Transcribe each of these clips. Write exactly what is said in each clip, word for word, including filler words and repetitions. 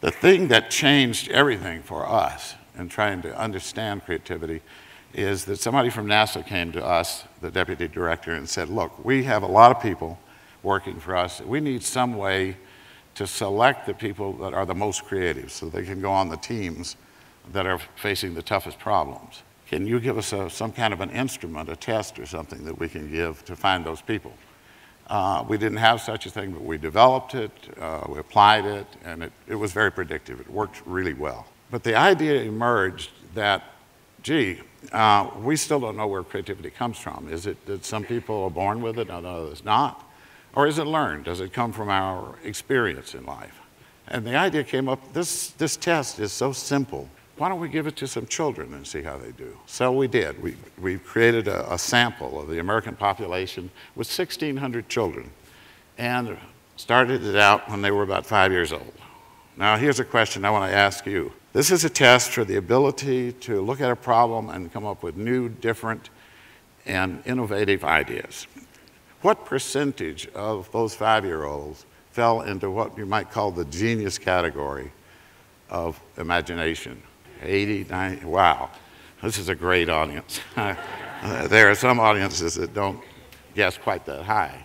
The thing that changed everything for us in trying to understand creativity is that somebody from NASA came to us, the deputy director, and said, look, we have a lot of people working for us. We need some way to select the people that are the most creative so they can go on the teams that are facing the toughest problems. Can you give us a, some kind of an instrument, a test or something that we can give to find those people? Uh, we didn't have such a thing, but we developed it, uh, we applied it, and it, it was very predictive. It worked really well. But the idea emerged that, gee, uh, we still don't know where creativity comes from. Is it that some people are born with it and others not? Or is it learned? Does it come from our experience in life? And the idea came up, this, this test is so simple. Why don't we give it to some children and see how they do? So we did. We, we created a, a sample of the American population with sixteen hundred children and started it out when they were about five years old. Now here's a question I want to ask you. This is a test for the ability to look at a problem and come up with new, different, and innovative ideas. What percentage of those five-year-olds fell into what you might call the genius category of imagination? eighty, ninety, wow, this is a great audience. uh, there are some audiences that don't guess quite that high.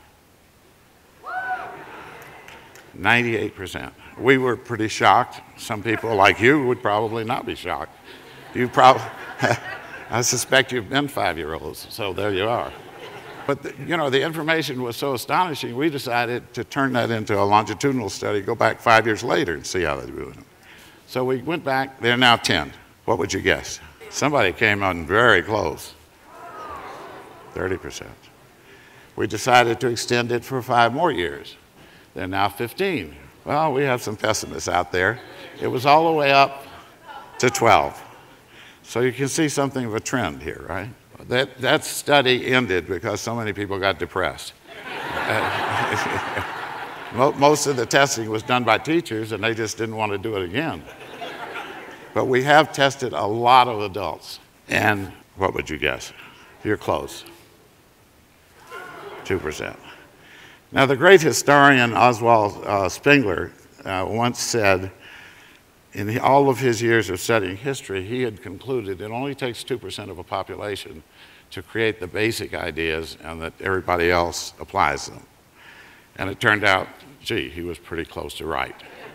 ninety-eight percent. We were pretty shocked. Some people like you would probably not be shocked. You probably, I suspect you've been five-year-olds, so there you are. But the, you know, the information was so astonishing, we decided to turn that into a longitudinal study, go back five years later and see how they're doing. So we went back, they're now ten. What would you guess? Somebody came on very close. thirty percent. We decided to extend it for five more years. They're now fifteen. Well, we have some pessimists out there. It was all the way up to twelve. So you can see something of a trend here, right? That, that study ended because so many people got depressed. Most of the testing was done by teachers, and they just didn't want to do it again. But we have tested a lot of adults. And what would you guess? You're close. two percent. Now, the great historian Oswald uh, Spengler uh, once said, in all of his years of studying history, he had concluded it only takes two percent of a population to create the basic ideas and that everybody else applies them. And it turned out, gee, he was pretty close to right.